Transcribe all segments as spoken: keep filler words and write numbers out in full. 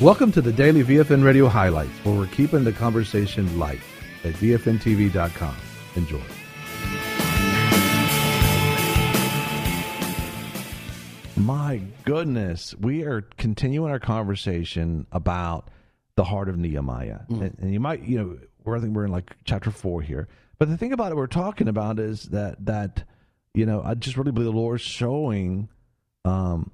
Welcome to the Daily V F N Radio Highlights, where we're keeping the conversation light at V F N T V dot com. Enjoy. My goodness, we are continuing our conversation about the heart of Nehemiah. Mm. And, and you might, you know, we're, I think we're in like chapter four here. But the thing about it we're talking about is that, that you know, I just really believe the Lord's showing um,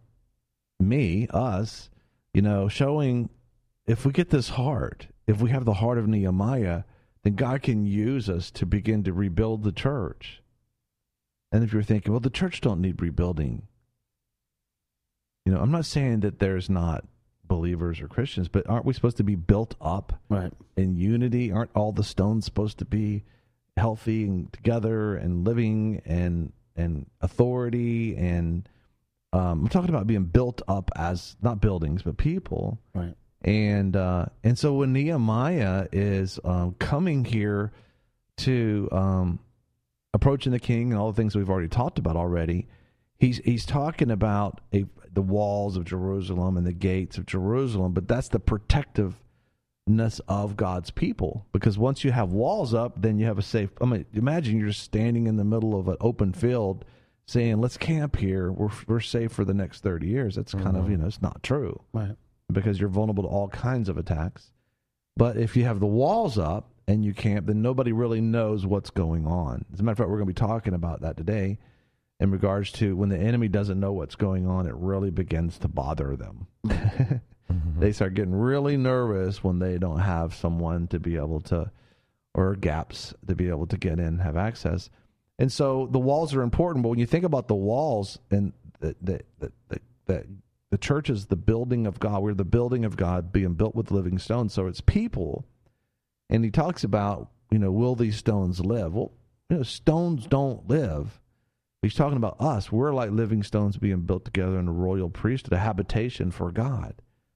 me, us, you know, showing if we get this heart, if we have the heart of Nehemiah, then God can use us to begin to rebuild the church. And if you're thinking, well, the church don't need rebuilding. You know, I'm not saying that there's not believers or Christians, but aren't we supposed to be built up right. in unity? Aren't all the stones supposed to be healthy and together and living and and authority? And um, I'm talking about being built up as not buildings, but people. Right. And uh, and so when Nehemiah is um, coming here to um, approaching the king and all the things we've already talked about already, he's he's talking about a, the walls of Jerusalem and the gates of Jerusalem, but that's the protectiveness of God's people. Because once you have walls up, then you have a safe. I mean, imagine you're just standing in the middle of an open field, saying, "Let's camp here. We're we're safe for the next thirty years." That's kind mm-hmm. of you know, it's not true. Right. Because you're vulnerable to all kinds of attacks. But if you have the walls up and you camp, then nobody really knows what's going on. As a matter of fact, we're going to be talking about that today in regards to when the enemy doesn't know what's going on, it really begins to bother them. mm-hmm. They start getting really nervous when they don't have someone to be able to, or gaps to be able to get in, have access. And so the walls are important, but when you think about the walls and the, the, the, the, the The church is the building of God. We're the building of God being built with living stones. So it's people. And he talks about, you know, will these stones live? Well, you know, stones don't live. He's talking about us. We're like living stones being built together in a royal priesthood, a habitation for God.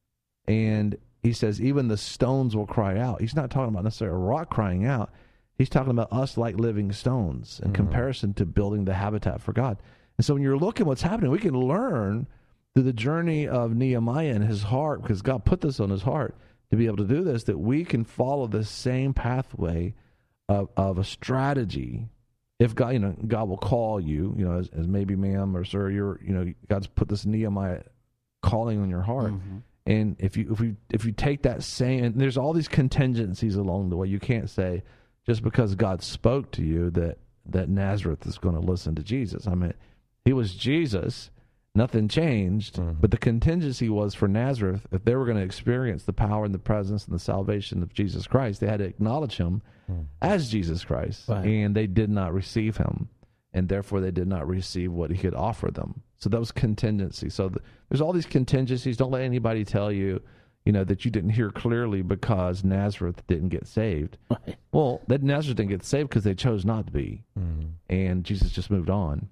And he says even the stones will cry out. He's not talking about necessarily a rock crying out. He's talking about us like living stones in mm-hmm. comparison to building the habitat for God. And so when you're looking at what's happening, we can learn through the journey of Nehemiah and his heart, because God put this on his heart to be able to do this, that we can follow the same pathway of, of a strategy. If God, you know, God will call you, you know, as, as maybe ma'am or sir, you're, you know, God's put this Nehemiah calling on your heart. Mm-hmm. And if you, if you, if you take that same, and there's all these contingencies along the way. You can't say just because God spoke to you that, that Nazareth is going to listen to Jesus. I mean, he was Jesus. Nothing changed, mm-hmm. but the contingency was for Nazareth, if they were going to experience the power and the presence and the salvation of Jesus Christ, they had to acknowledge him mm-hmm. as Jesus Christ, right. and they did not receive him, and therefore they did not receive what he could offer them. So that was contingency. So the, there's all these contingencies. Don't let anybody tell you, you know, that you didn't hear clearly because Nazareth didn't get saved. Right. Well, that Nazareth didn't get saved because they chose not to be, mm-hmm. and Jesus just moved on.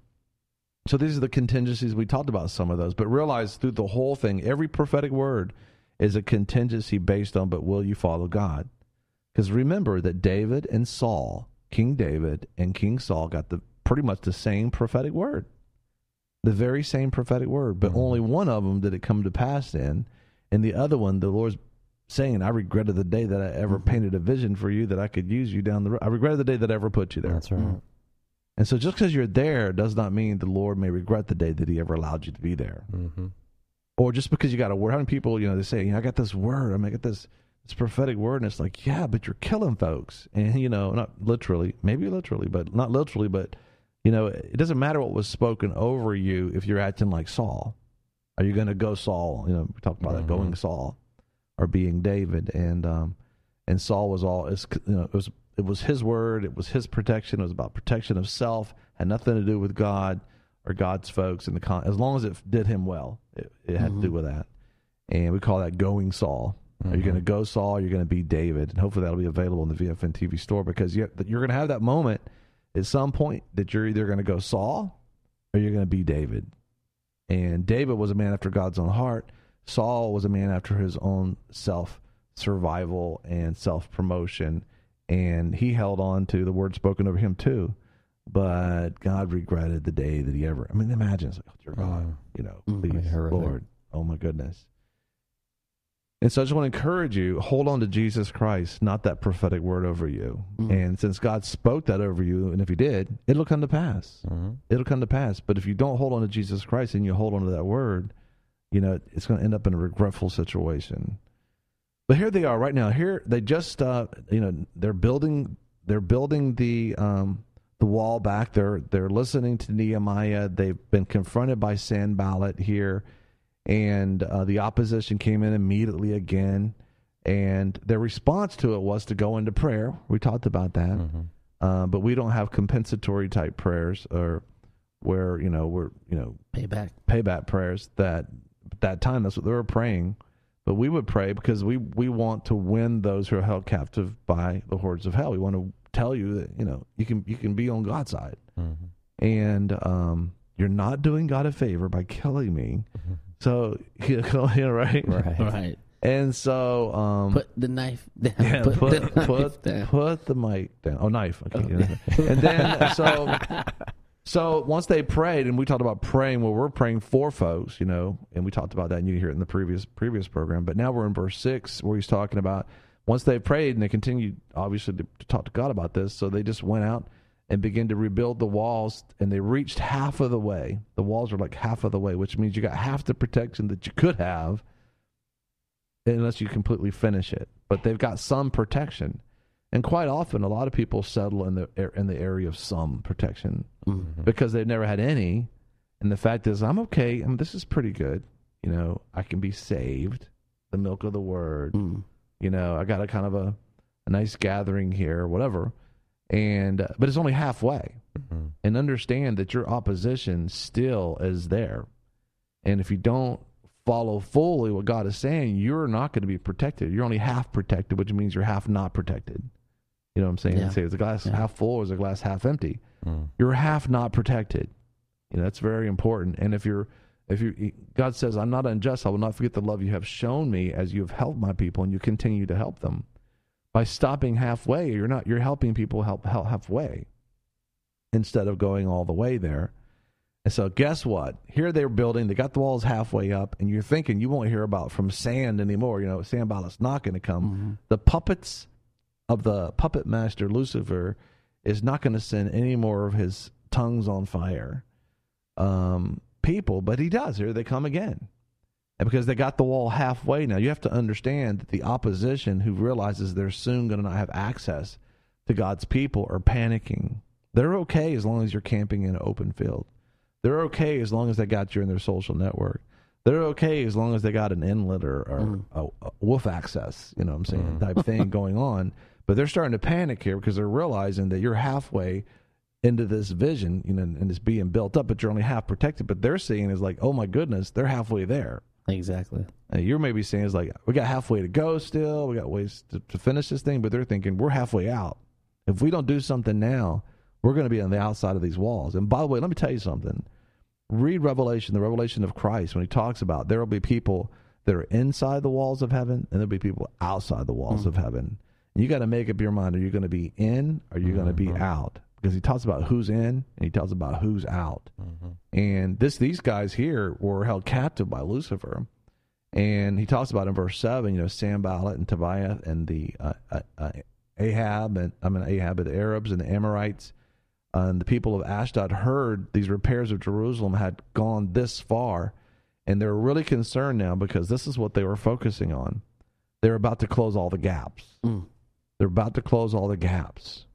So these are the contingencies. We talked about some of those, but realize through the whole thing, every prophetic word is a contingency based on, but will you follow God? Because remember that David and Saul, King David and King Saul got the pretty much the same prophetic word, the very same prophetic word, but mm-hmm. only one of them did it come to pass in, and the other one, the Lord's saying, I regretted the day that I ever mm-hmm. painted a vision for you that I could use you down the road. I regretted the day that I ever put you there. That's right. Mm-hmm. And so just because you're there does not mean the Lord may regret the day that he ever allowed you to be there. Mm-hmm. Or just because you got a word. How many people, you know, they say, you know, I got this word, I mean, I got this, this prophetic word, and it's like, yeah, but you're killing folks. And, you know, not literally, maybe literally, but not literally, but, you know, it doesn't matter what was spoken over you if you're acting like Saul. Are you going to go Saul? You know, we talked about mm-hmm. that, going Saul, or being David. And um, and Saul was all, it's, you know, it was It was his word. It was his protection. It was about protection of self. Had nothing to do with God or God's folks. In the con- as long as it did him well, it, it had mm-hmm. to do with that. And we call that going Saul. Mm-hmm. Are you going to go Saul? Or are you going to be David? And hopefully that'll be available in the V F N T V store, because you're, you're going to have that moment at some point that you're either going to go Saul or you're going to be David. And David was a man after God's own heart. Saul was a man after his own self-survival and self-promotion. And he held on to the word spoken over him too. But God regretted the day that he ever, I mean, imagine, it's like, oh, dear God, you know, please, Lord, oh my goodness. And so I just want to encourage you, hold on to Jesus Christ, not that prophetic word over you. Mm-hmm. And since God spoke that over you, and if he did, it'll come to pass. Mm-hmm. It'll come to pass. But if you don't hold on to Jesus Christ and you hold on to that word, you know, it's going to end up in a regretful situation. But here they are right now. Here they just, uh, you know, they're building, they're building the um, the wall back. They're they're listening to Nehemiah. They've been confronted by Sanballat here. And uh, the opposition came in immediately again, and their response to it was to go into prayer. We talked about that, mm-hmm. uh, but we don't have compensatory type prayers, or where you know we're you know payback payback prayers. That at that time, that's what they were praying. But we would pray because we we want to win those who are held captive by the hordes of hell. We want to tell you that you know you can you can be on God's side, mm-hmm. and um, you're not doing God a favor by killing me. Mm-hmm. So, you know, right? Right. Right. And so... Um, put the knife down. Yeah, put, put, the, put, knife down. put the mic down. Oh, knife. Okay. Oh, yeah. And then, so... So, once they prayed, and we talked about praying, well, we're praying for folks, you know, and we talked about that, and you can hear it in the previous previous program. But now we're in verse six, where he's talking about once they prayed, and they continued, obviously, to, to talk to God about this, so they just went out and begin to rebuild the walls, and they reached half of the way. The walls are like half of the way, which means you got half the protection that you could have, unless you completely finish it. But they've got some protection, and quite often, a lot of people settle in the in the area of some protection mm-hmm. because they've never had any. And the fact is, I'm okay. I mean, this is pretty good. You know, I can be saved. The milk of the word. Mm. You know, I got a kind of a, a nice gathering here, whatever. And uh, but it's only halfway, mm-hmm. and understand that your opposition still is there. And if you don't follow fully what God is saying, you're not going to be protected. You're only half protected, which means you're half not protected. You know what I'm saying? Yeah. Say, is the glass yeah. half full or is the glass half empty? Mm. You're half not protected. You know, that's very important. And if you're, if you, God says, "I'm not unjust. I will not forget the love you have shown me as you have helped my people," and you continue to help them. By stopping halfway, you're not, you're helping people help, help halfway instead of going all the way there. And so guess what? Here they're building, they got the walls halfway up, and you're thinking you won't hear about from sand anymore. You know, Sanballat's not going to come. Mm-hmm. The puppets of the puppet master Lucifer is not going to send any more of his tongues on fire um, people, but he does. Here they come again. And because they got the wall halfway now, you have to understand that the opposition who realizes they're soon going to not have access to God's people are panicking. They're okay as long as you're camping in an open field. They're okay as long as they got you in their social network. They're okay as long as they got an inlet or, or mm. a, a wolf access, you know what I'm saying, mm. type thing going on. But they're starting to panic here because they're realizing that you're halfway into this vision, you know, and it's being built up, but you're only half protected. But they're seeing is like, oh my goodness, they're halfway there. Exactly. And you're maybe saying is like, we got halfway to go still. We got ways to, to finish this thing, but they're thinking we're halfway out. If we don't do something now, we're going to be on the outside of these walls. And by the way, let me tell you something. Read Revelation, the revelation of Christ, when he talks about there will be people that are inside the walls of heaven, and there'll be people outside the walls mm-hmm. of heaven. And you got to make up your mind: are you going to be in, or are you mm-hmm. going to be out? Because he talks about who's in, and he talks about who's out. Mm-hmm. And this, these guys here were held captive by Lucifer. And he talks about in verse seven, you know, Sanballat and Tobiah and the uh, uh, uh, Ahab, and I mean Ahab and the Arabs and the Amorites. Uh, and the people of Ashdod heard these repairs of Jerusalem had gone this far, and they're really concerned now because this is what they were focusing on. They're about to close all the gaps. Mm. They're about to close all the gaps.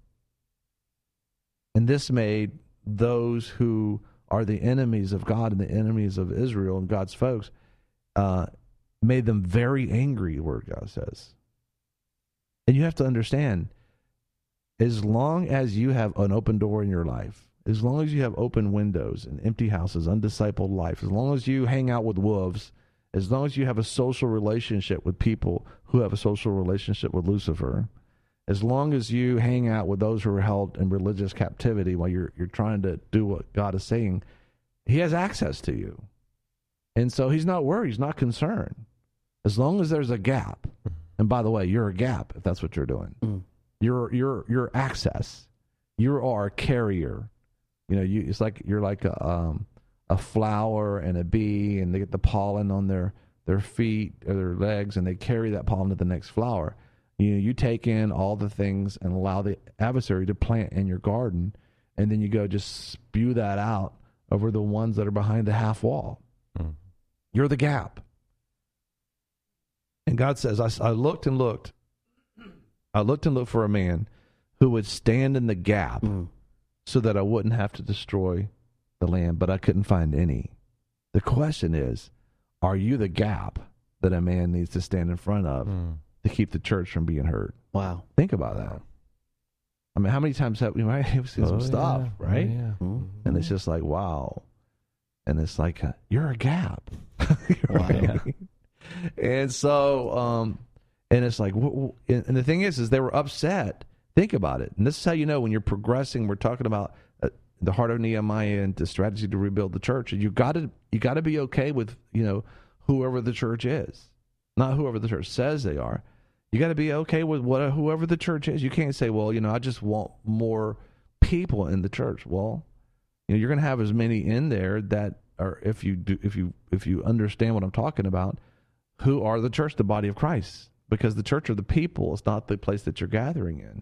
And this made those who are the enemies of God and the enemies of Israel and God's folks, uh, made them very angry, the word God says. And you have to understand, as long as you have an open door in your life, as long as you have open windows and empty houses, undiscipled life, as long as you hang out with wolves, as long as you have a social relationship with people who have a social relationship with Lucifer, as long as you hang out with those who are held in religious captivity while you're you're trying to do what God is saying, he has access to you. And so he's not worried, he's not concerned. As long as there's a gap, and by the way, you're a gap if that's what you're doing. Mm. You're you're you're access. You are a carrier. You know, you it's like you're like a um, a flower and a bee, and they get the pollen on their their feet or their legs, and they carry that pollen to the next flower. You know, you take in all the things and allow the adversary to plant in your garden, and then you go just spew that out over the ones that are behind the half wall. Mm. You're the gap. And God says, I, I looked and looked. I looked and looked for a man who would stand in the gap mm. so that I wouldn't have to destroy the land, but I couldn't find any. The question is, are you the gap that a man needs to stand in front of mm. to keep the church from being hurt? Wow. Think about that. I mean, how many times have we might have seen oh, some stuff, yeah. right? Oh, yeah. mm-hmm. And it's just like, wow. And it's like, uh, you're a gap. Wow. And so, um, and it's like, w- w- and the thing is, is they were upset. Think about it. And this is how you know when you're progressing. We're talking about uh, the heart of Nehemiah and the strategy to rebuild the church. And you got to, you got to be okay with, you know, whoever the church is, not whoever the church says they are. You got to be okay with what whoever the church is. You can't say, well, you know, I just want more people in the church. Well, you know, you're going to have as many in there that are, if you do, if you if you understand what I'm talking about, who are the church, the body of Christ, because the church are the people. It's not the place that you're gathering in.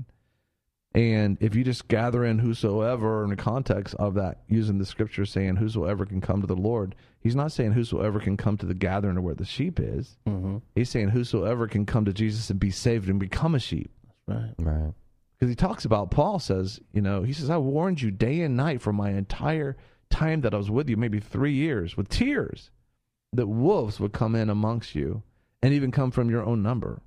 And if you just gather in whosoever in the context of that, using the scripture saying whosoever can come to the Lord, he's not saying whosoever can come to the gathering of where the sheep is. Mm-hmm. He's saying whosoever can come to Jesus and be saved and become a sheep. That's right. Right. Because he talks about, Paul says, you know, he says, I warned you day and night for my entire time that I was with you, maybe three years, with tears, that wolves would come in amongst you and even come from your own number.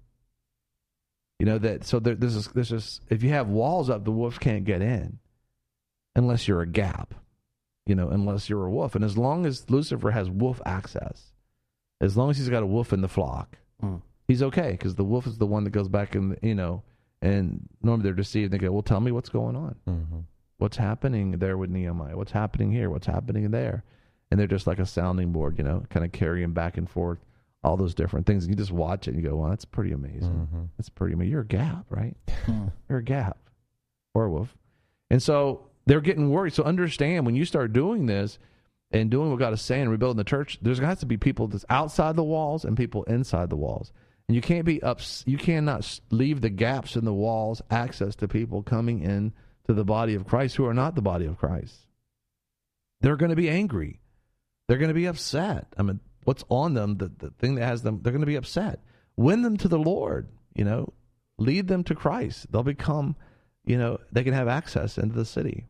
You know, that, so there, this is, this is, if you have walls up, the wolves can't get in unless you're a gap, you know, unless you're a wolf. And as long as Lucifer has wolf access, as long as he's got a wolf in the flock, mm. he's okay, because the wolf is the one that goes back and, you know, and normally they're deceived. They go, well, tell me what's going on. Mm-hmm. What's happening there with Nehemiah? What's happening here? What's happening there? And they're just like a sounding board, you know, kind of carrying back and forth all those different things. And you just watch it and you go, well, that's pretty amazing. Mm-hmm. That's pretty amazing. You're a gap, right? You're a gap. Or a wolf. And so they're getting worried. So understand, when you start doing this and doing what God is saying, rebuilding the church, there's going to have to be people that's outside the walls and people inside the walls. And you can't be up, you cannot leave the gaps in the walls access to people coming in to the body of Christ who are not the body of Christ. They're going to be angry. They're going to be upset. I mean, what's on them, the, the thing that has them, they're going to be upset. Win them to the Lord, you know, lead them to Christ. They'll become, you know, they can have access into the city.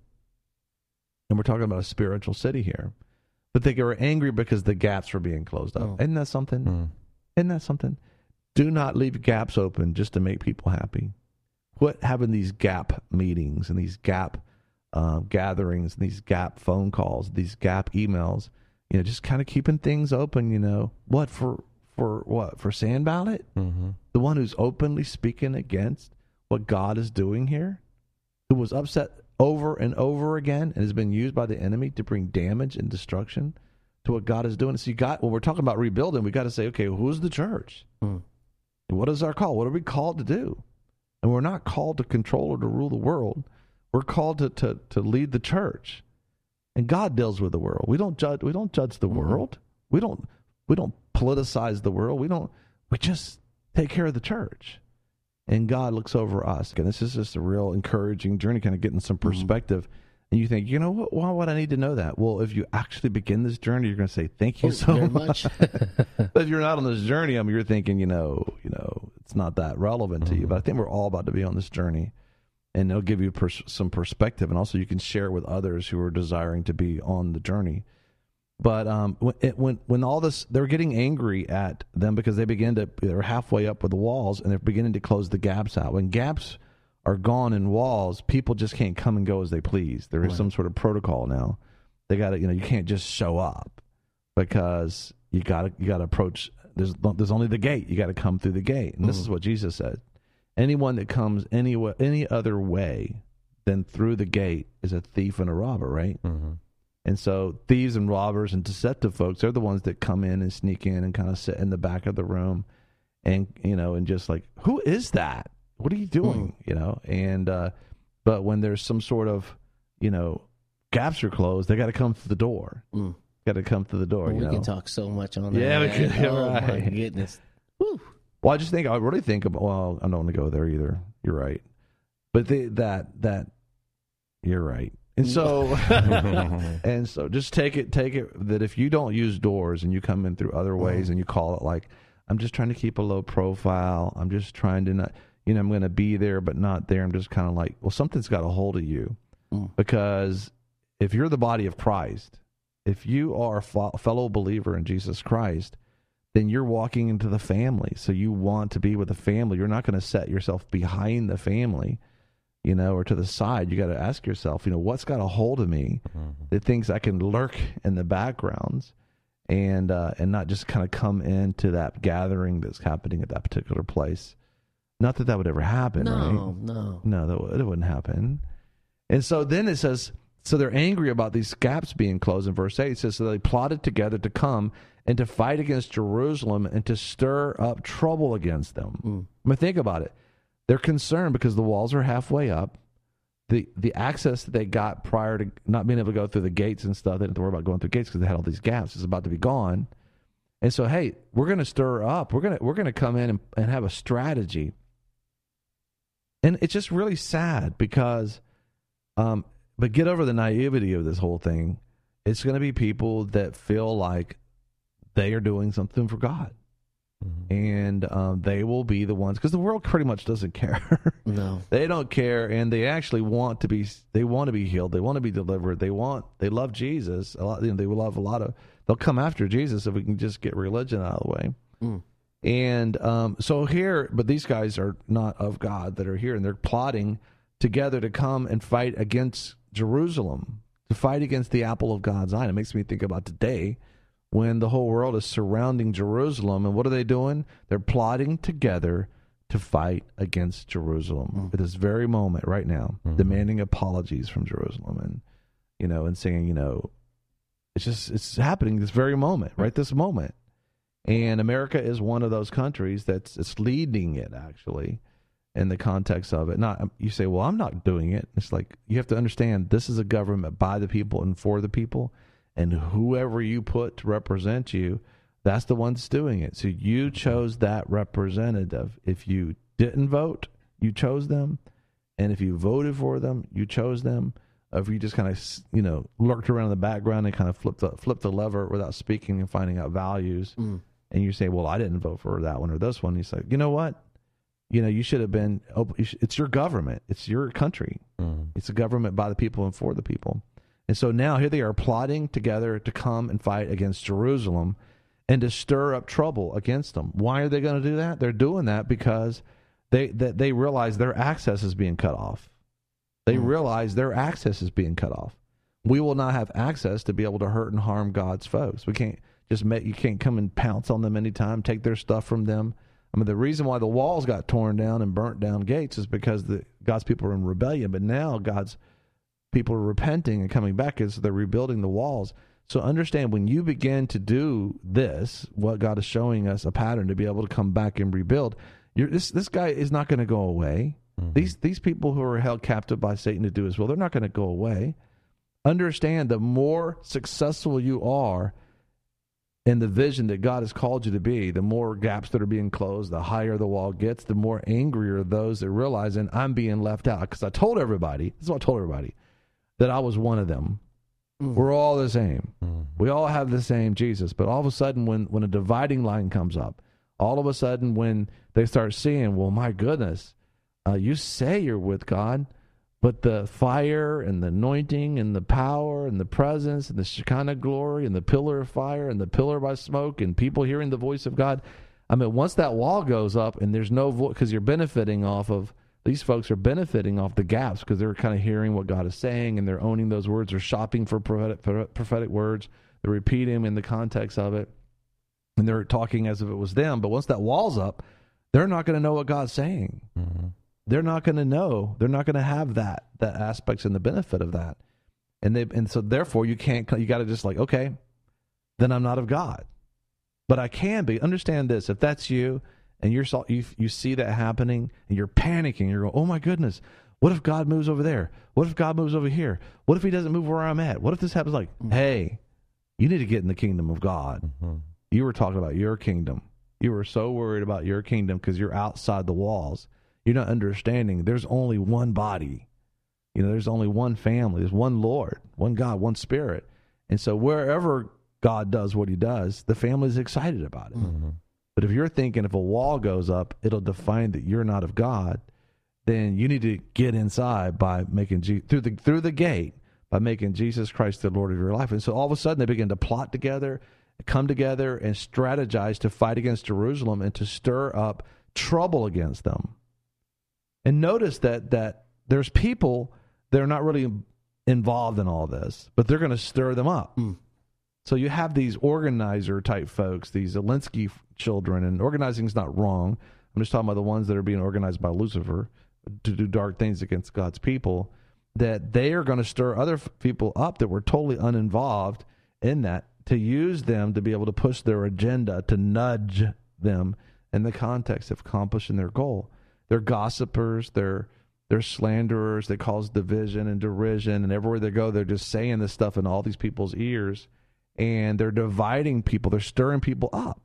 And we're talking about a spiritual city here. But they were angry because the gaps were being closed up. Oh. Isn't that something? Mm. Isn't that something? Do not leave gaps open just to make people happy. Quit having these gap meetings and these gap uh, gatherings and these gap phone calls, these gap emails. You know, just kind of keeping things open, you know. What, for for what? For Sanballat? Mm-hmm. The one who's openly speaking against what God is doing here? Who was upset over and over again and has been used by the enemy to bring damage and destruction to what God is doing? So you got, when we're talking about rebuilding, we got to say, okay, who's the church? Mm. What is our call? What are we called to do? And we're not called to control or to rule the world. We're called to, to, to lead the church. And God deals with the world. We don't judge. We don't judge the mm-hmm. world. We don't. We don't politicize the world. We don't. We just take care of the church, and God looks over us. And this is just a real encouraging journey, kind of getting some perspective. Mm-hmm. And you think, you know, what? Why would I need to know that? Well, if you actually begin this journey, you're going to say, "Thank you oh, so much." But if you're not on this journey, I mean, you're thinking, you know, you know, it's not that relevant mm-hmm. to you. But I think we're all about to be on this journey. And it'll give you pers- some perspective, and also you can share it with others who are desiring to be on the journey. But um, when, it, when when all this, they're getting angry at them because they begin to, they're halfway up with the walls, and they're beginning to close the gaps out. When gaps are gone in walls, people just can't come and go as they please. There is right. some sort of protocol now. They got to, you know, you can't just show up because you got to you got to approach. There's there's only the gate. You got to come through the gate, and mm. this is what Jesus said. Anyone that comes any way, any other way than through the gate is a thief and a robber, right? Mm-hmm. And so thieves and robbers and deceptive folks, they're the ones that come in and sneak in and kind of sit in the back of the room and, you know, and just like, who is that? What are you doing? Mm. You know, and, uh, but when there's some sort of, you know, gaps are closed, they got to come through the door. Mm. Got got to come through the door. Well, you we know? can talk so much on that. Yeah, we could. Oh, Right. my goodness. Whew. Well, I just think I really think about. Well, I don't want to go there either. You're right, but the, that that you're right, and so and so just take it take it that if you don't use doors and you come in through other ways mm. and you call it like I'm just trying to keep a low profile. I'm just trying to not, you know, I'm going to be there but not there. I'm just kind of like, well, something's got a hold of you mm. because if you're the body of Christ, if you are a fo- fellow believer in Jesus Christ, then you're walking into the family. So you want to be with the family. You're not going to set yourself behind the family, you know, or to the side. You got to ask yourself, you know, what's got a hold of me mm-hmm. that thinks I can lurk in the backgrounds and uh, and not just kind of come into that gathering that's happening at that particular place. Not that that would ever happen, no, right? No, no. No, that, that wouldn't happen. And so then it says, so they're angry about these gaps being closed in verse eight. It says, so they plotted together to come and to fight against Jerusalem and to stir up trouble against them. Mm. I mean, think about it. They're concerned because the walls are halfway up. The the access that they got prior to not being able to go through the gates and stuff, they didn't have to worry about going through gates because they had all these gaps. It's about to be gone. And so, hey, we're going to stir up. We're going to we're going to come in and, and have a strategy. And it's just really sad because, um, but get over the naivety of this whole thing. It's going to be people that feel like they are doing something for God. Mm-hmm. And um, they will be the ones, because the world pretty much doesn't care. No, they don't care, and they actually want to be. They want to be healed. They want to be delivered. They want. They love Jesus a lot. You know, they will love a lot of. They'll come after Jesus if we can just get religion out of the way. Mm. And um, so here, but these guys are not of God that are here, and they're plotting together to come and fight against Jerusalem, to fight against the apple of God's eye. It makes me think about today, when the whole world is surrounding Jerusalem, and what are they doing? They're plotting together to fight against Jerusalem mm. at this very moment right now, mm-hmm. demanding apologies from Jerusalem, and you know, and saying, you know, it's just it's happening this very moment, right? This moment, and America is one of those countries that's it's leading it actually, in the context of it. Not you say, well, I'm not doing it. It's like you have to understand this is a government by the people and for the people. And whoever you put to represent you, that's the one that's doing it. So you chose that representative. If you didn't vote, you chose them. And if you voted for them, you chose them. If you just kind of, you know, lurked around in the background and kind of flipped the, flipped the lever without speaking and finding out values, mm. and you say, well, I didn't vote for that one or this one. You say, you know what? You know, you should have been, it's your government. It's your country. Mm. It's a government by the people and for the people. And so now here they are plotting together to come and fight against Jerusalem and to stir up trouble against them. Why are they going to do that? They're doing that because they they, they realize their access is being cut off. They mm. realize their access is being cut off. We will not have access to be able to hurt and harm God's folks. We can't just make, you can't come and pounce on them anytime, take their stuff from them. I mean, the reason why the walls got torn down and burnt down gates is because the God's people are in rebellion. But now God's people are repenting and coming back as they're rebuilding the walls. So understand, when you begin to do this, what God is showing us a pattern to be able to come back and rebuild. You're, this this guy is not going to go away. Mm-hmm. These these people who are held captive by Satan to do his will, they're not going to go away. Understand, the more successful you are in the vision that God has called you to be, the more gaps that are being closed, the higher the wall gets, the more angrier those that realize, and I'm being left out. Because I told everybody, this is what I told everybody, that I was one of them. Mm. We're all the same. Mm. We all have the same Jesus. But all of a sudden, when, when a dividing line comes up, all of a sudden when they start seeing, well, my goodness, uh, you say you're with God, but the fire and the anointing and the power and the presence and the Shekinah glory and the pillar of fire and the pillar by smoke and people hearing the voice of God, I mean, once that wall goes up and there's no voice, because you're benefiting off of, these folks are benefiting off the gaps because they're kind of hearing what God is saying and they're owning those words. They're shopping for prophetic, prophetic words. They're repeating them in the context of it. And they're talking as if it was them. But once that wall's up, they're not going to know what God's saying. Mm-hmm. They're not going to know. They're not going to have that that aspects and the benefit of that. And they and so therefore you can't, you got to just like, okay, then I'm not of God. But I can be. Understand this. If that's you, and you're you you see that happening, and you're panicking, you're going, oh my goodness, what if God moves over there? What if God moves over here? What if he doesn't move where I'm at? What if this happens? Like, mm-hmm. hey, You need to get in the kingdom of God. Mm-hmm. You were talking about your kingdom. You were so worried about your kingdom because you're outside the walls. You're not understanding there's only one body. You know, there's only one family. There's one Lord, one God, one Spirit. And so wherever God does what he does, the family's excited about it. Mm-hmm. But if you're thinking if a wall goes up, it'll define that you're not of God, then you need to get inside by making Je- through the through the gate by making Jesus Christ the Lord of your life. And so all of a sudden they begin to plot together, come together, and strategize to fight against Jerusalem and to stir up trouble against them. And notice that that there's people that are not really involved in all this, but they're going to stir them up. Mm. So you have these organizer type folks, these Zelensky children, and organizing is not wrong. I'm just talking about the ones that are being organized by Lucifer to do dark things against God's people, that they are going to stir other f- people up that were totally uninvolved in that, to use them to be able to push their agenda, to nudge them in the context of accomplishing their goal. They're gossipers, they're they're slanderers, they cause division and derision, and everywhere they go, they're just saying this stuff in all these people's ears, and they're dividing people, they're stirring people up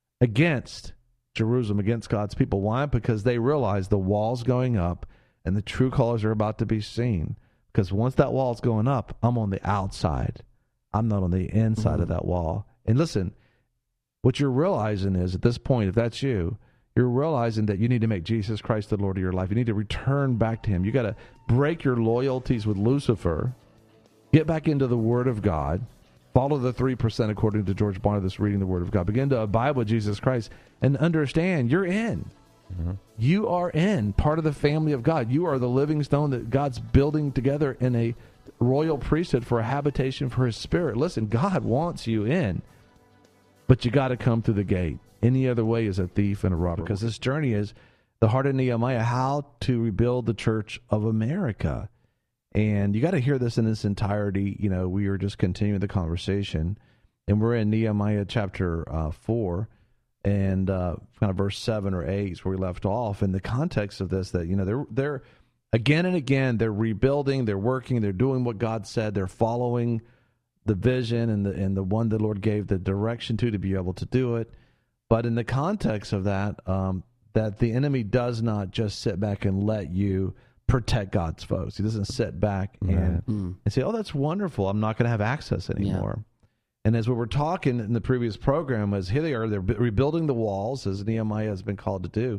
against Jerusalem, against God's people. Why? Because they realize the wall's going up and the true colors are about to be seen. Because once that wall's going up, I'm on the outside. I'm not on the inside Mm-hmm. of that wall. And listen, what you're realizing is at this point, if that's you, you're realizing that you need to make Jesus Christ the Lord of your life. You need to return back to him. You got to break your loyalties with Lucifer, get back into the Word of God, follow the three percent according to George Barna that's reading the Word of God. Begin to abide with Jesus Christ and understand you're in. Mm-hmm. You are in, part of the family of God. You are the living stone that God's building together in a royal priesthood for a habitation for his Spirit. Listen, God wants you in, but you got to come through the gate. Any other way is a thief and a robber, because this journey is the heart of Nehemiah, how to rebuild the church of America. And you got to hear this in its entirety. You know, we are just continuing the conversation, and we're in Nehemiah chapter uh, four, and uh, kind of verse seven or eight is where we left off. In the context of this, that, you know, they're they're again and again they're rebuilding, they're working, they're doing what God said, they're following the vision and the and the one the Lord gave the direction to to be able to do it. But in the context of that, um, that the enemy does not just sit back and let you protect God's foes. He doesn't sit back and, Right. Mm. and say, oh, that's wonderful, I'm not going to have access anymore. And as we were talking in the previous program, was here they are, they're b- rebuilding the walls, as Nehemiah has been called to do.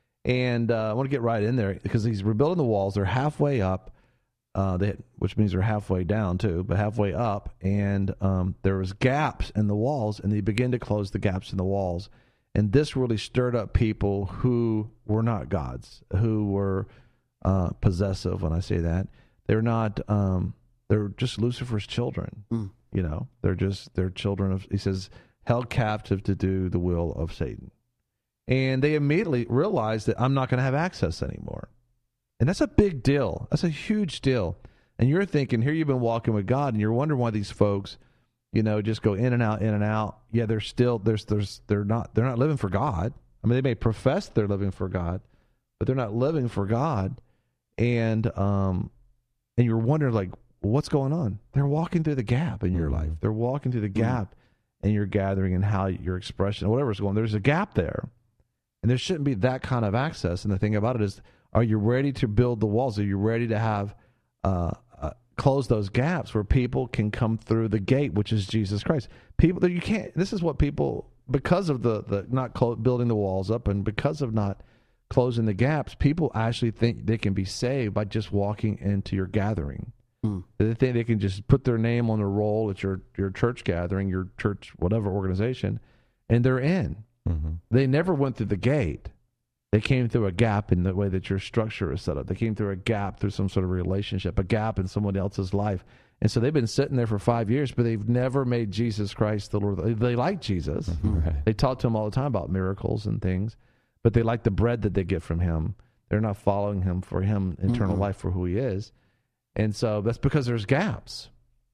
And uh, I want to get right in there, because he's rebuilding the walls. They're halfway up, uh, they, which means they're halfway down too, but halfway up. And um, there was gaps in the walls, and they began to close the gaps in the walls. And this really stirred up people who were not God's, who were uh, possessive. When I say that, they're not. Um, they're just Lucifer's children. Mm. You know, they're just they're children of. He says, held captive to do the will of Satan, and they immediately realized that I'm not going to have access anymore, and that's a big deal. That's a huge deal. And you're thinking, here you've been walking with God, and you're wondering why these folks, you know, just go in and out, in and out. Yeah, they're still there's there's they're not they're not living for God. I mean, they may profess they're living for God, but they're not living for God. And um, and you're wondering, like, what's going on? They're walking through the gap in your Mm-hmm. life. They're walking through the gap in your gathering and how your expression, whatever's going. There's a gap there, and there shouldn't be that kind of access. And the thing about it is, are you ready to build the walls? Are you ready to have uh, uh, close those gaps where people can come through the gate, which is Jesus Christ? People that you can't. This is what people, because of the the not clo- building the walls up, and because of not closing the gaps, people actually think they can be saved by just walking into your gathering. Mm. They think they can just put their name on a roll at your your church gathering, your church whatever organization, and they're in. Mm-hmm. They never went through the gate. They came through a gap in the way that your structure is set up. They came through a gap through some sort of relationship, a gap in someone else's life. And so they've been sitting there for five years, but they've never made Jesus Christ the Lord. They, they like Jesus. Right. They talk to him all the time about miracles and things, but they like the bread that they get from him. They're not following him for him, eternal Mhm. life for who he is. And so that's because there's gaps.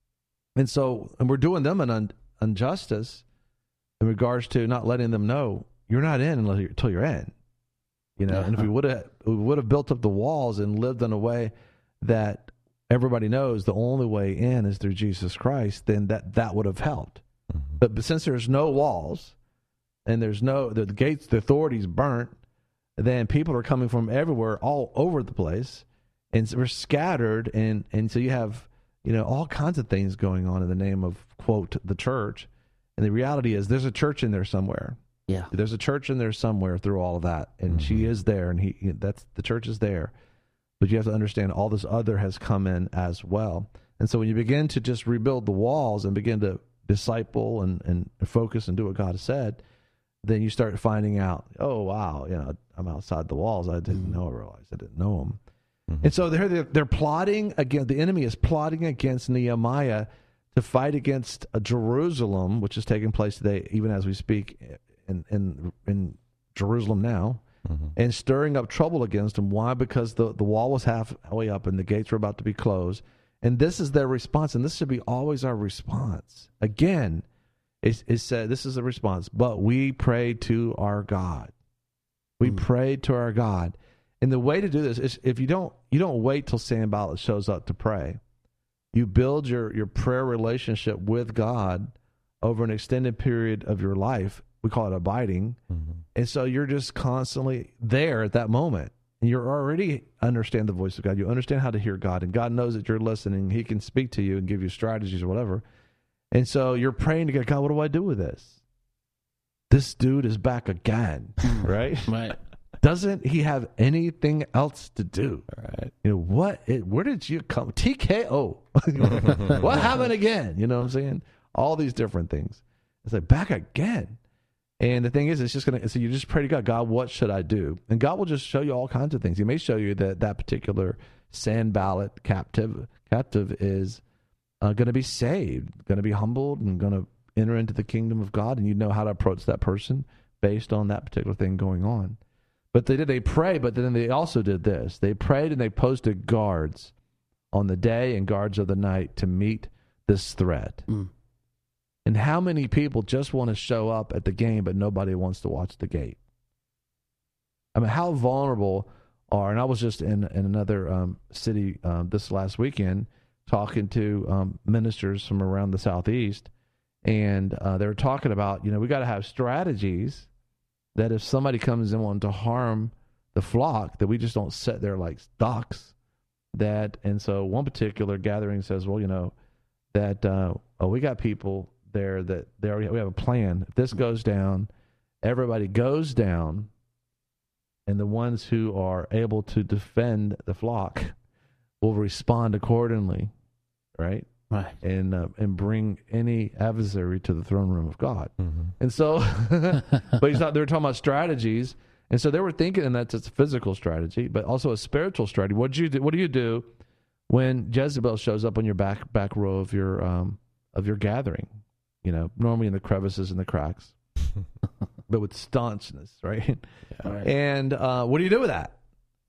And so, and we're doing them an un, injustice in regards to not letting them know you're not in until you're, until you're in. You know, Yeah. and if we would have we would have built up the walls and lived in a way that everybody knows the only way in is through Jesus Christ, then that, that would have helped. But, but since there's no walls and there's no, the, the gates, the authorities burnt, then people are coming from everywhere, all over the place. And so we're scattered. And, and so you have, you know, all kinds of things going on in the name of, quote, the church. And the reality is there's a church in there somewhere. Yeah. There's a church in there somewhere through all of that. And mm-hmm. she is there, and he, that's, the church is there. But you have to understand all this other has come in as well. And so when you begin to just rebuild the walls and begin to disciple and, and focus and do what God has said, then you start finding out, oh, wow, you know, I'm outside the walls. I didn't mm-hmm. know, I realized I didn't know them. Mm-hmm. And so they're, they're, they're plotting again. The enemy is plotting against Nehemiah to fight against uh, Jerusalem, which is taking place today, even as we speak in, in, in Jerusalem now, mm-hmm. and stirring up trouble against them. Why? Because the, the wall was halfway up and the gates were about to be closed. And this is their response, and this should be always our response. Again, it, it said, this is the response, but we prayed to our God. We mm. prayed to our God. And the way to do this is if you don't you don't wait till Sanballat shows up to pray. You build your, your prayer relationship with God over an extended period of your life. We call it abiding. Mm-hmm. And so you're just constantly there at that moment. And you already understand the voice of God. You understand how to hear God. And God knows that you're listening. He can speak to you and give you strategies or whatever. And so you're praying to God, God, what do I do with this? This dude is back again, right? Right. Doesn't he have anything else to do? Right. You know, what? It, where did you come? T K O. What happened again? You know what I'm saying? All these different things. It's like, back again. And the thing is, it's just going to, so you just pray to God, God, what should I do? And God will just show you all kinds of things. He may show you that that particular Sanballat captive, captive is uh, going to be saved, going to be humbled, and going to enter into the kingdom of God. And you know how to approach that person based on that particular thing going on. But they did, they pray, but then they also did this. They prayed and they posted guards on the day and guards of the night to meet this threat. Mm. And how many people just want to show up at the game, but nobody wants to watch the gate? I mean, how vulnerable are, and I was just in, in another um, city um, this last weekend talking to um, ministers from around the Southeast, and uh, they were talking about, you know, we got to have strategies that if somebody comes in wanting to harm the flock, that we just don't sit there like ducks. That, and so one particular gathering says, well, you know, that uh, oh, we got people there that they already, we have a plan. If this goes down, everybody goes down, and the ones who are able to defend the flock will respond accordingly, right? Right. And uh, and bring any adversary to the throne room of God. Mm-hmm. And so, but he's not, they were talking about strategies. And so they were thinking, and that's it's a physical strategy, but also a spiritual strategy. What do you do? What do you do when Jezebel shows up on your back back row of your um of your gathering? You know, normally in the crevices and the cracks, but with staunchness, right? Yeah, right. And uh, what do you do with that?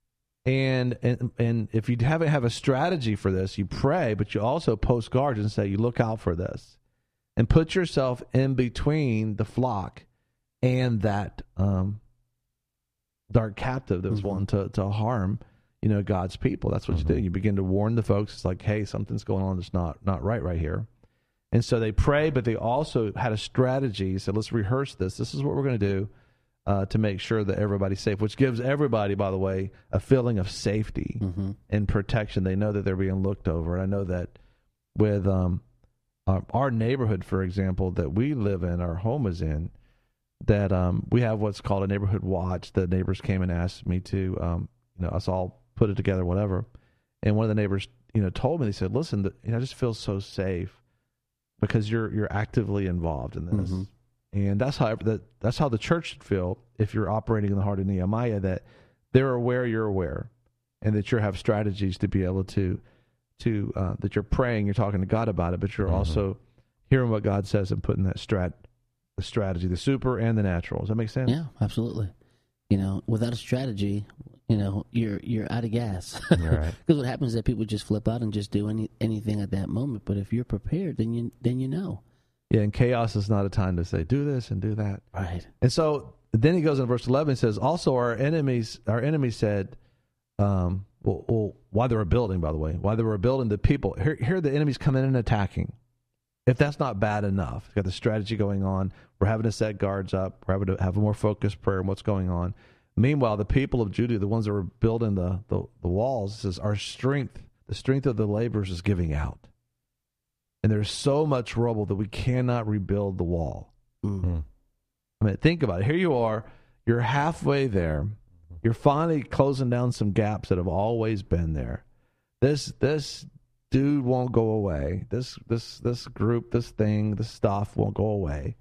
And, and and if you haven't have a strategy for this, you pray, but you also post guards and say, you look out for this, and put yourself in between the flock and that um, dark captive that was mm-hmm. wanting to, to harm, you know, God's people. That's what mm-hmm. you do. You begin to warn the folks. It's like, hey, something's going on that's not not right right here. And so they pray, but they also had a strategy. So let's rehearse this. This is what we're going to do. Uh, to make sure that everybody's safe, which gives everybody, by the way, a feeling of safety mm-hmm. and protection. They know that they're being looked over. And I know that with um, our, our neighborhood, for example, that we live in, our home is in, that um, we have what's called a neighborhood watch. The neighbors came and asked me to, um, you know, us all put it together, whatever. And one of the neighbors, you know, told me, they said, listen, the, you know, I just feel so safe because you're you're actively involved in this. Mm-hmm. And that's how that that's how the church should feel if you're operating in the heart of Nehemiah, that they're aware you're aware, and that you have strategies to be able to to uh, that you're praying, you're talking to God about it, but you're mm-hmm. also hearing what God says and putting that strat the strategy, the super and the natural. Does that make sense? Yeah, absolutely. You know, without a strategy, you know, you're you're out of gas. Right. Because what happens is that people just flip out and just do any anything at that moment. But if you're prepared, then you then you know. Yeah, and chaos is not a time to say, do this and do that. Right. And so then he goes in verse eleven and says, also our enemies, our enemies said, um, well, well, while they were building, by the way, while they were building, the people, here, here the enemies come in and attacking. if that's not bad enough, you've got the strategy going on, we're having to set guards up, we're having to have a more focused prayer on what's going on. Meanwhile, the people of Judah, the ones that were building the, the, the walls, says our strength, the strength of the laborers is giving out. And there's so much rubble that we cannot rebuild the wall. Mm-hmm. I mean, think about it. Here you are, you're halfway there. You're finally closing down some gaps that have always been there. This this dude won't go away. This this this group, this thing, this stuff won't go away.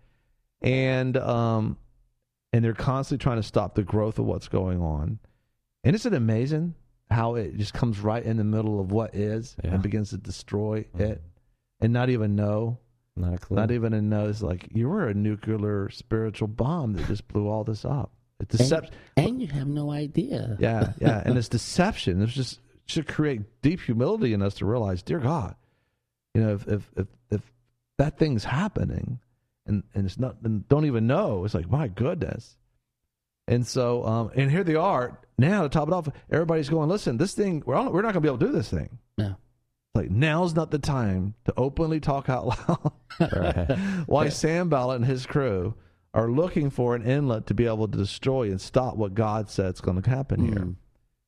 And um and they're constantly trying to stop the growth of what's going on. And isn't it amazing how it just comes right in the middle of what is yeah. and begins to destroy mm-hmm. it and not even know? Not a clue. Not even a know. It's like you were a nuclear spiritual bomb that just blew all this up. It's deception. And, and you have no idea. Yeah, yeah. And it's deception. It's just it should create deep humility in us to realize, dear God, you know, if if if, if that thing's happening and, and it's not, and don't even know, it's like, my goodness. And so, um, and here they are now to top it off. Everybody's going, listen, this thing, we're, all, we're not going to be able to do this thing. No. Like, now's not the time to openly talk out loud. Right. Why Sanballat and his crew are looking for an inlet to be able to destroy and stop what God said is going to happen here. Mm.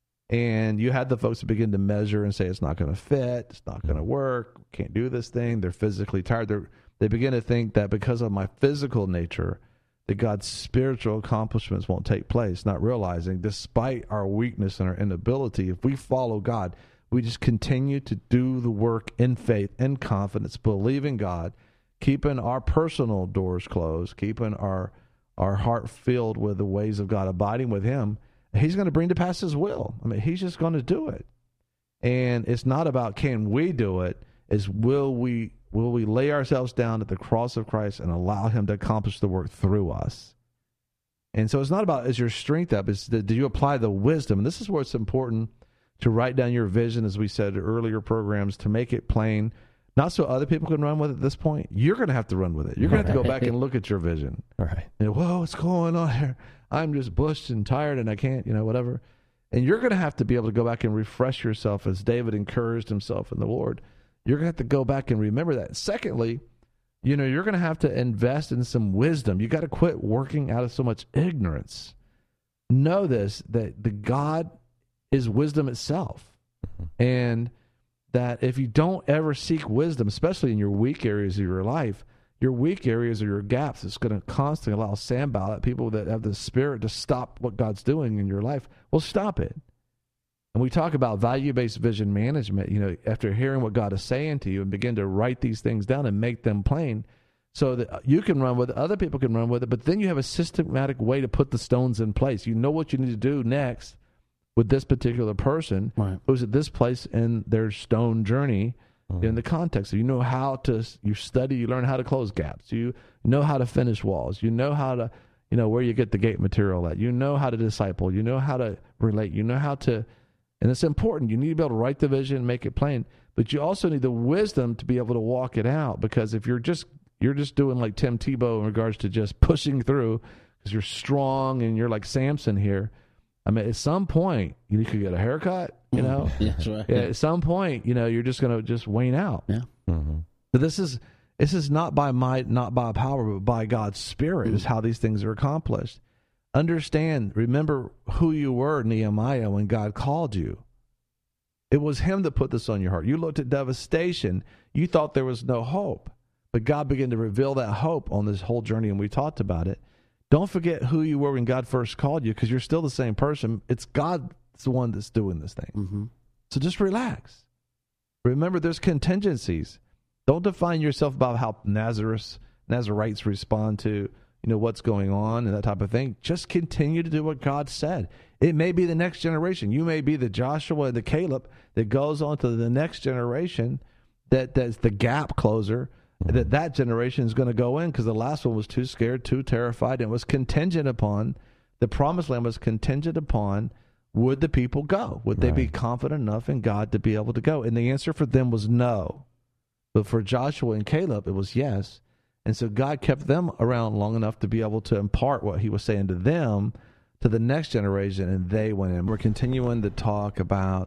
And you had the folks that begin to measure and say, it's not going to fit, it's not going to work, can't do this thing. They're physically tired. They're, they begin to think that because of my physical nature, that God's spiritual accomplishments won't take place, not realizing, despite our weakness and our inability, if we follow God, we just continue to do the work in faith, in confidence, believing God, keeping our personal doors closed, keeping our our heart filled with the ways of God, abiding with Him. He's going to bring to pass His will. I mean, He's just going to do it. And it's not about can we do it, it's will we will we lay ourselves down at the cross of Christ and allow Him to accomplish the work through us. And so it's not about is your strength up, it's the, do you apply the wisdom? And this is where it's important to write down your vision, as we said in earlier programs, to make it plain, not so other people can run with it at this point. You're going to have to run with it. You're going to have to go back and look at your vision. All right. And, whoa, what's going on here? I'm just bushed and tired and I can't, you know, whatever. And you're going to have to be able to go back and refresh yourself as David encouraged himself in the Lord. You're going to have to go back and remember that. Secondly, you know, you're going to have to invest in some wisdom. You got to quit working out of so much ignorance. Know this, that the God is wisdom itself. Mm-hmm. And that if you don't ever seek wisdom, especially in your weak areas of your life, your weak areas or your gaps, it's going to constantly allow Sanballat, people that have the spirit to stop what God's doing in your life, will stop it. And we talk about value-based vision management, you know, after hearing what God is saying to you and begin to write these things down and make them plain so that you can run with it, other people can run with it, but then you have a systematic way to put the stones in place. You know what you need to do next with this particular person right. who's at this place in their stone journey mm-hmm. in the context. You know how to, you study, you learn how to close gaps. You know how to finish walls. You know how to, you know, where you get the gate material at. You know how to disciple. You know how to relate. You know how to, and it's important. You need to be able to write the vision and make it plain, but you also need the wisdom to be able to walk it out, because if you're just, you're just doing like Tim Tebow in regards to just pushing through because you're strong and you're like Samson here, I mean, at some point, you could get a haircut, you know? That's right. Yeah, at some point, you know, you're just going to just wane out. Yeah. Mm-hmm. But this is this is not by might, not by power, but by God's Spirit mm-hmm. is how these things are accomplished. Understand, remember who you were, Nehemiah, when God called you. It was Him that put this on your heart. You looked at devastation. You thought there was no hope. But God began to reveal that hope on this whole journey, and we talked about it. Don't forget who you were when God first called you, because you're still the same person. It's God that's the one that's doing this thing. Mm-hmm. So just relax. Remember, there's contingencies. Don't define yourself about how Nazareth, Nazarites respond to, you know, what's going on and that type of thing. Just continue to do what God said. It may be the next generation. You may be the Joshua and the Caleb that goes on to the next generation, that that's the gap closer, that that generation is going to go in, because the last one was too scared, too terrified, and it was contingent upon, the promised land was contingent upon, would the people go? Would they right. be confident enough in God to be able to go? And the answer for them was no. But for Joshua and Caleb, it was yes. And so God kept them around long enough to be able to impart what He was saying to them to the next generation, and they went in. We're continuing to talk about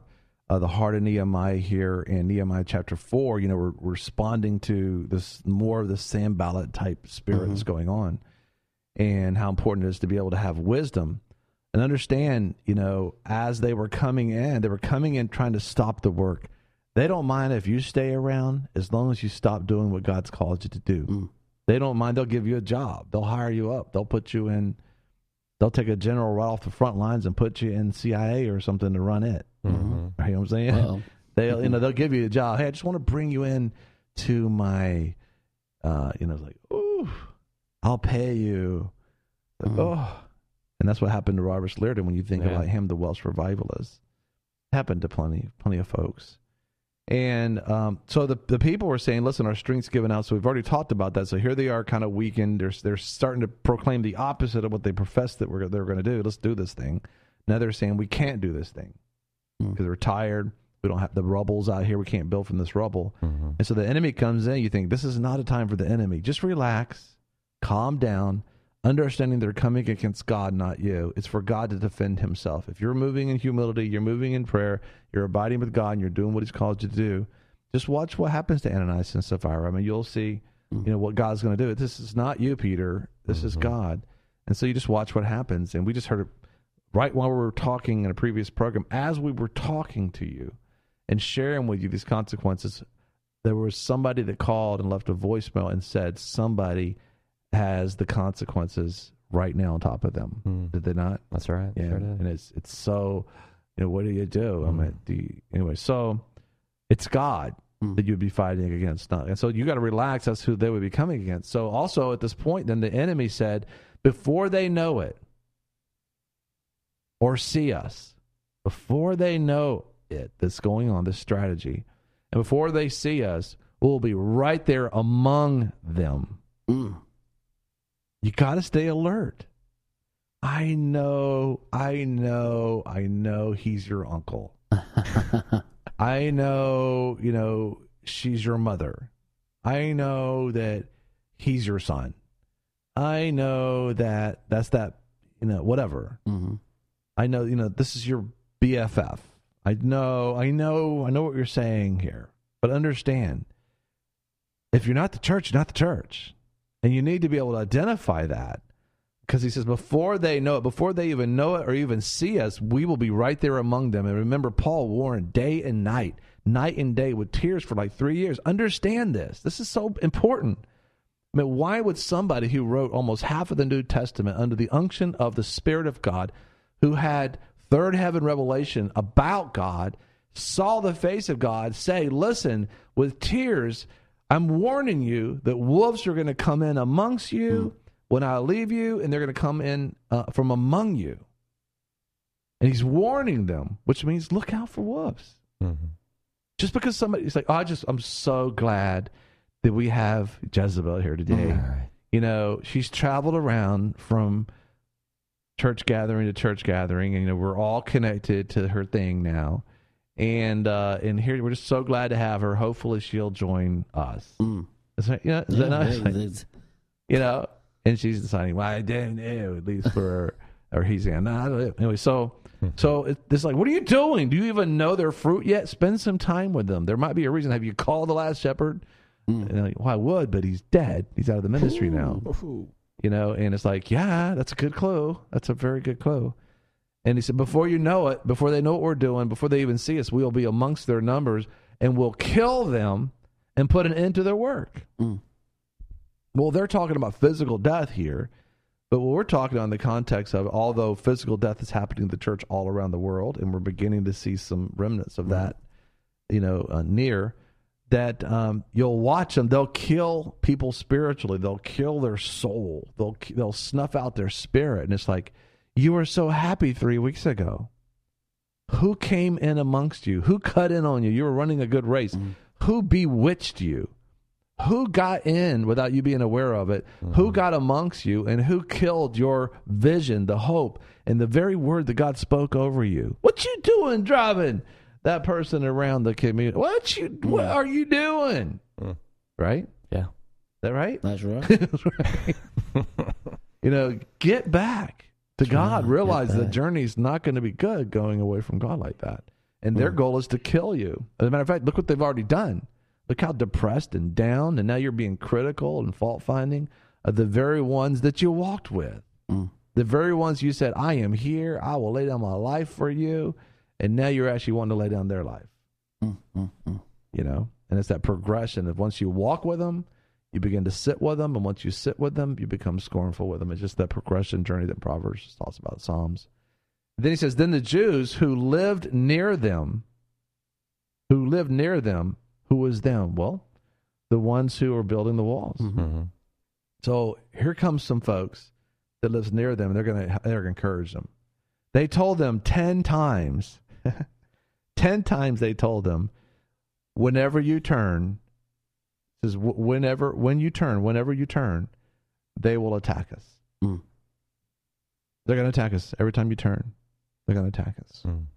uh, the heart of Nehemiah here in Nehemiah chapter four. You know, we're, we're responding to this more of the Sanballat type spirit Mm-hmm. that's going on, and how important it is to be able to have wisdom and understand, you know, as they were coming in, they were coming in trying to stop the work. They don't mind if you stay around as long as you stop doing what God's called you to do. Mm. They don't mind. They'll give you a job. They'll hire you up. They'll put you in, they'll take a general right off the front lines and put you in C I A or something to run it. Mm-hmm. You know what I'm saying? Uh-oh. They'll, you know, they'll give you a job. Hey, I just want to bring you in to my, uh, you know, it's like, ooh, I'll pay you. Like, Mhm. oh, and that's what happened to Robert Slierden when you think Yeah. about him, the Welsh revivalist. Happened to plenty, plenty of folks. And um, so the the people were saying, listen, our strength's given out. So we've already talked about that. So here they are kind of weakened. They're, they're starting to proclaim the opposite of what they professed that we're, they're going to do. Let's do this thing. Now they're saying we can't do this thing because Mm. we're tired. We don't have the rubble's out here. We can't build from this rubble. Mm-hmm. And so the enemy comes in. You think this is not a time for the enemy. Just relax, calm down, understanding they're coming against God, not you. It's for God to defend himself. If you're moving in humility, you're moving in prayer, you're abiding with God, and you're doing what he's called you to do, just watch what happens to Ananias and Sapphira. I mean, you'll see, you know, what God's going to do. This is not you, Peter. This is Mhm. God. And so you just watch what happens. And we just heard it right while we were talking in a previous program, as we were talking to you and sharing with you these consequences, there was somebody that called and left a voicemail and said somebody has the consequences right now on top of them. Mm. Did they not? That's right. Yeah, Sure did. and it's it's so, you know, what do you do? I Mm. mean, do you, anyway, so it's God Mm. that you'd be fighting against, not, and so you got to relax. That's who they would be coming against. So also at this point, then the enemy said, before they know it or see us, before they know it that's going on, this strategy, and before they see us, we'll be right there among them. Mm. You got to stay alert. I know, I know, I know he's your uncle. I know, you know, she's your mother. I know that he's your son. I know that that's that, you know, whatever. Mm-hmm. I know, you know, this is your B F F. I know, I know, I know what you're saying here. But understand, if you're not the church, you're not the church. And you need to be able to identify that. Because he says, before they know it, before they even know it or even see us, we will be right there among them. And remember, Paul warned day and night, night and day with tears for like three years. Understand this. This is so important. I mean, why would somebody who wrote almost half of the New Testament under the unction of the Spirit of God, who had third heaven revelation about God, saw the face of God, say, listen, with tears, I'm warning you that wolves are going to come in amongst you mm. when I leave you, and they're going to come in uh, from among you. And he's warning them, which means look out for wolves. Mm-hmm. Just because somebody's like, oh, I just, I'm so glad that we have Jezebel here today. Right. You know, she's traveled around from church gathering to church gathering, and you know, we're all connected to her thing now. And uh, and here we're just so glad to have her. Hopefully, she'll join us. Mm. Is that, you know, is Yeah, that nice? it is. You know, and she's deciding, well, I don't know, at least for, or he's saying, no, I don't know. Anyway, so so it, it's like, what are you doing? Do you even know their fruit yet? Spend some time with them. There might be a reason. Have you called the last shepherd? Mm. And like, well, I would, but he's dead. He's out of the ministry now. Ooh. You know, and it's like, yeah, that's a good clue. That's a very good clue. And he said, before you know it, before they know what we're doing, before they even see us, we'll be amongst their numbers and we'll kill them and put an end to their work. Mm. Well, they're talking about physical death here, but what we're talking about in the context of, although physical death is happening in the church all around the world, and we're beginning to see some remnants of that, you know, uh, near, that um, you'll watch them. They'll kill people spiritually. They'll kill their soul. They'll they'll snuff out their spirit. And it's like, you were so happy three weeks ago. Who came in amongst you? Who cut in on you? You were running a good race. Mm-hmm. Who bewitched you? Who got in without you being aware of it? Mm-hmm. Who got amongst you? And who killed your vision, the hope, and the very word that God spoke over you? What you doing driving that person around the community? What you? What Yeah. are you doing? Mm. Right? Yeah. Is that right? That's right. That's right. You know, get back to God. right. Realize Get the back. journey's not going to be good going away from God like that. And their Mm. goal is to kill you. As a matter of fact, look what they've already done. Look how depressed and down, and now you're being critical and fault-finding of the very ones that you walked with. Mm. The very ones you said, I am here, I will lay down my life for you, and now you're actually wanting to lay down their life. Mm, mm, mm. You know? And it's that progression of once you walk with them, you begin to sit with them, and once you sit with them, you become scornful with them. It's just that progression journey that Proverbs talks about, Psalms. Then he says, then the Jews who lived near them, who lived near them, who was them? Well, the ones who are building the walls. Mm-hmm. Mm-hmm. So here comes some folks that lives near them, and they're going to they're going to encourage them. They told them ten times, ten times they told them, whenever you turn, it says whenever when you turn, whenever you turn, they will attack us. Mm. They're going to attack us every time you turn. They're going to attack us. Mm.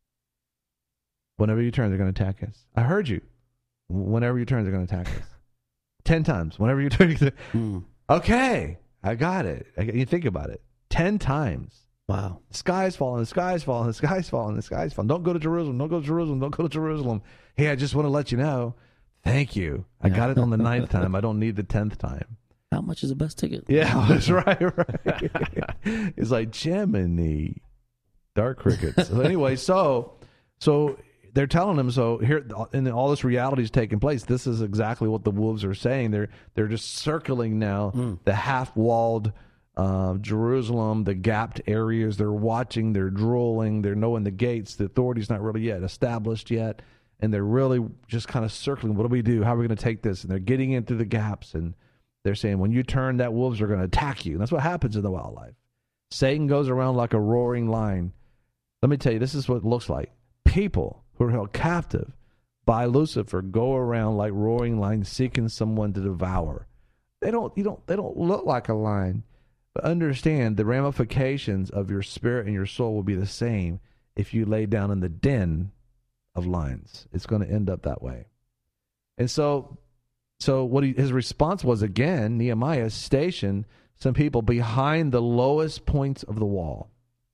Whenever you turn, they're going to attack us. I heard you. Whenever you turn, they're going to attack us. Ten times. Whenever you turn, Mm. okay, I got it. I, you think about it. Ten times. Wow. The sky's falling, the sky's falling, the sky's falling, the sky's falling. Don't go to Jerusalem, don't go to Jerusalem, don't go to Jerusalem. Hey, I just want to let you know. Thank you. I Yeah. got it on the ninth time. I don't need the tenth time. How much is a bus ticket? Yeah, that's right, right. It's like Jiminy. Dark crickets. So anyway, so so they're telling them, so here, and all this reality is taking place. This is exactly what the wolves are saying. They're they're just circling now Mm. the half-walled uh, Jerusalem, the gapped areas. They're watching. They're drooling. They're knowing the gates. The authority's not really yet established yet, and they're really just kind of circling. What do we do? How are we going to take this? And they're getting into the gaps, and they're saying, when you turn, that wolves are going to attack you. And that's what happens in the wildlife. Satan goes around like a roaring lion. Let me tell you, this is what it looks like. People who are held captive by Lucifer go around like roaring lions seeking someone to devour. They don't, you don't, they don't look like a lion, but understand the ramifications of your spirit and your soul will be the same if you lay down in the den of lions. It's going to end up that way. And so, so what he, his response was, again, Nehemiah stationed some people behind the lowest points of the wall.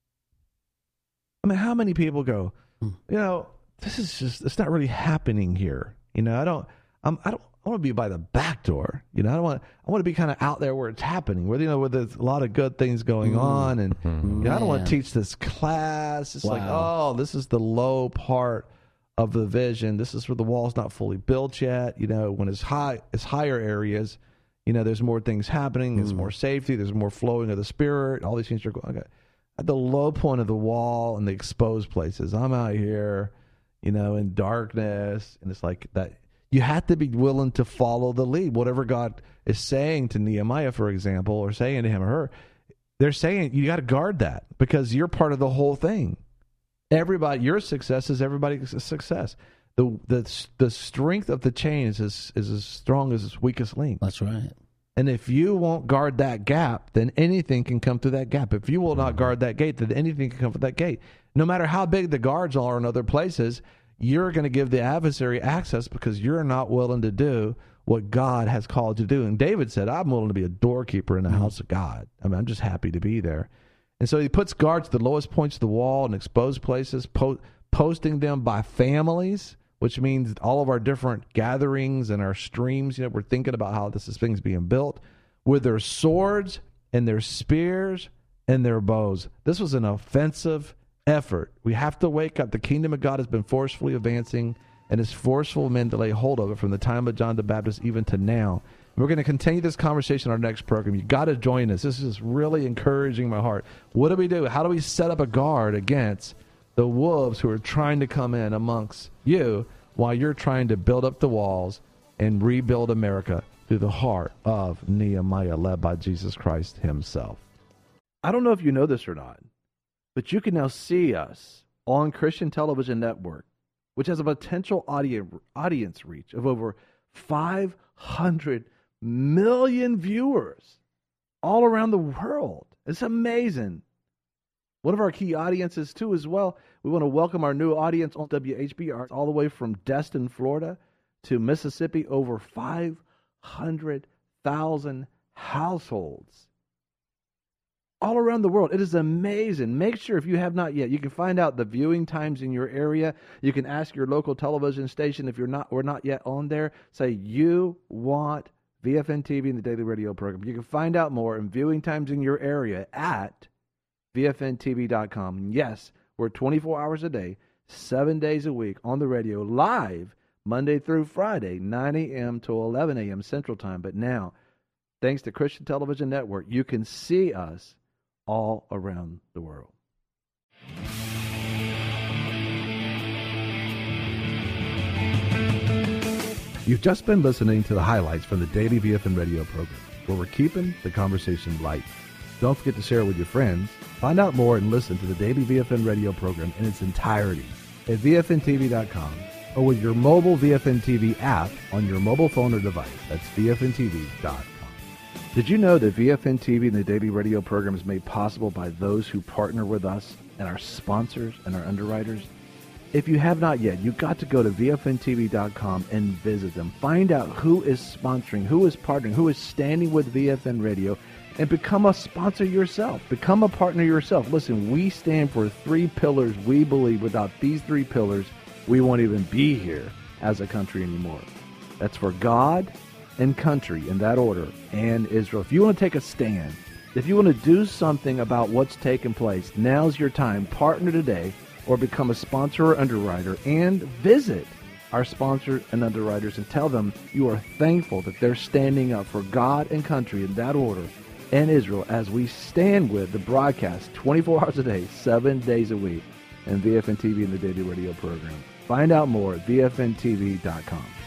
I mean, how many people go, you know, this is just, it's not really happening here. You know, I don't, I'm, I don't, I want to be by the back door. You know, I don't want, I want to be kind of out there where it's happening, where, you know, where there's a lot of good things going Mm. on. And, Mm-hmm. you know, I don't want to Man. teach this class. It's like, Wow. oh, this is the low part of the vision. This is where the wall's not fully built yet. You know, when it's high, it's higher areas, you know, there's more things happening. There's Mm. more safety. There's more flowing of the spirit. All these things are going, okay. At the low point of the wall and the exposed places, I'm out here, you know, in darkness. And it's like that. You have to be willing to follow the lead. Whatever God is saying to Nehemiah, for example, or saying to him or her, they're saying you got to guard that because you're part of the whole thing. Everybody, your success is everybody's success. The the the strength of the chain is as, is as strong as its weakest link. That's right. And if you won't guard that gap, then anything can come through that gap. If you will not guard that gate, then anything can come through that gate. No matter how big the guards are in other places, you're going to give the adversary access because you're not willing to do what God has called you to do. And David said, I'm willing to be a doorkeeper in the Mm-hmm. house of God. I mean, I'm just happy to be there. And so he puts guards at the lowest points of the wall and exposed places, po- posting them by families, which means all of our different gatherings and our streams, you know, we're thinking about how this is things being built with their swords and their spears and their bows. This was an offensive effort. We have to wake up. The kingdom of God has been forcefully advancing, and it's forceful men to lay hold of it from the time of John the Baptist even to now. And we're going to continue this conversation in our next program. You got to join us. This is really encouraging my heart. What do we do? How do we set up a guard against the wolves who are trying to come in amongst you while you're trying to build up the walls and rebuild America through the heart of Nehemiah, led by Jesus Christ himself? I don't know if you know this or not, but you can now see us on Christian Television Network, which has a potential audience audience reach of over five hundred million viewers all around the world. It's amazing. One of our key audiences, too, as well. We want to welcome our new audience on W H B R all the way from Destin, Florida to Mississippi, over five hundred thousand households all around the world. It is amazing. Make sure, if you have not yet, you can find out the viewing times in your area. You can ask your local television station if you're not or not yet on there. Say you want V F N T V and the Daily Radio program. You can find out more and viewing times in your area at V F N T V dot com. Yes, we're twenty-four hours a day, seven days a week on the radio, live Monday through Friday, nine a.m. to eleven a.m. Central Time. But now, thanks to Christian Television Network, you can see us all around the world. You've just been listening to the highlights from the Daily V F N Radio program, where we're keeping the conversation light. Don't forget to share it with your friends. Find out more and listen to the Daily V F N Radio program in its entirety at V F N T V dot com or with your mobile V F N T V app on your mobile phone or device. That's V F N T V dot com. Did you know that V F N T V and the Daily Radio program is made possible by those who partner with us and our sponsors and our underwriters? If you have not yet, you've got to go to V F N T V dot com and visit them. Find out who is sponsoring, who is partnering, who is standing with V F N Radio, and become a sponsor yourself. Become a partner yourself. Listen, we stand for three pillars. We believe without these three pillars, we won't even be here as a country anymore. That's for God and country, in that order, and Israel. If you want to take a stand, if you want to do something about what's taking place, now's your time. Partner today or become a sponsor or underwriter, and visit our sponsors and underwriters and tell them you are thankful that they're standing up for God and country in that order and Israel as we stand with the broadcast twenty-four hours a day, seven days a week, and V F N T V and the Daily Radio program. Find out more at V F N T V dot com.